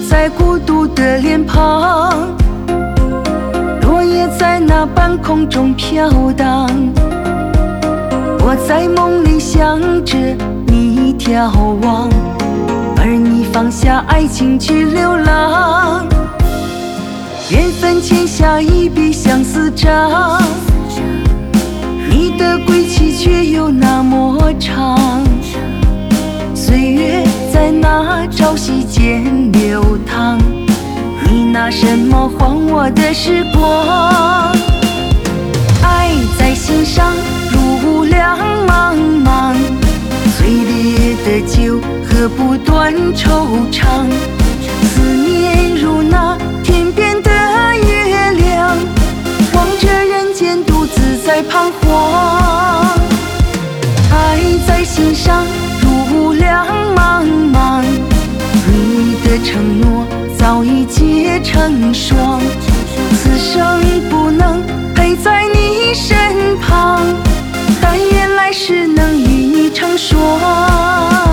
在孤独的脸庞，落叶在那半空中飘荡。我在梦里想着你眺望，而你放下爱情去流浪。缘分签下一笔相思账，你的归期却又那么长。岁月在那朝夕间流淌，你拿什么还我的时光？爱在心上如两茫茫，最烈的酒喝不断惆怅。思念如那天边的月亮，望着人间独自在彷徨。爱在心上如两茫茫，你的承诺早已结成霜。此生不能陪在你身旁，但愿来世能与你成双。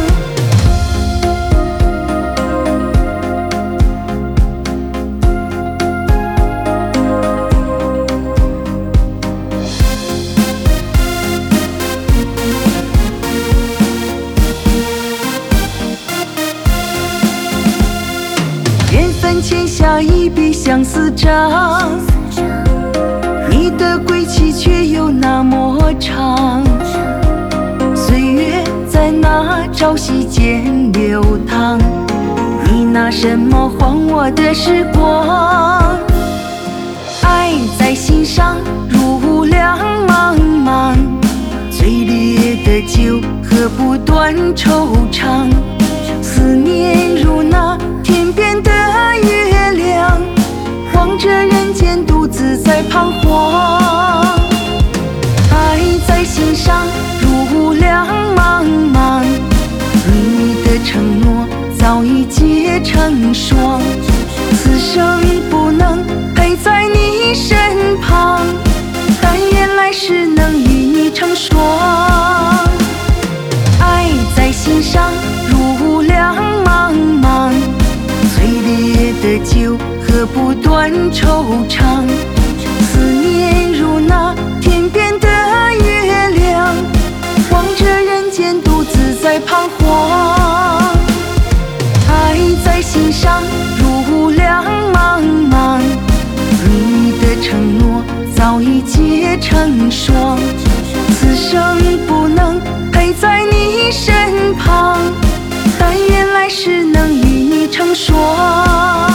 签下一笔相思账，你的归期却又那么长。岁月在那朝夕间流淌，你拿什么还我的时光？爱在心上如两茫茫，最烈的酒喝不断惆怅。思念如那天边的月亮，望着人间独自在彷徨。爱在心上如两茫茫，你的承诺早已结成霜。此生不能陪在你身旁，但愿来世能与你成双。爱在心上如两茫茫，最烈的酒喝不断惆怅。思念如那天边的月亮，望着人间独自在彷徨。爱在心上如两茫茫，你的承诺早已结成霜。此生不能陪在你身旁，但愿来世能与你成双。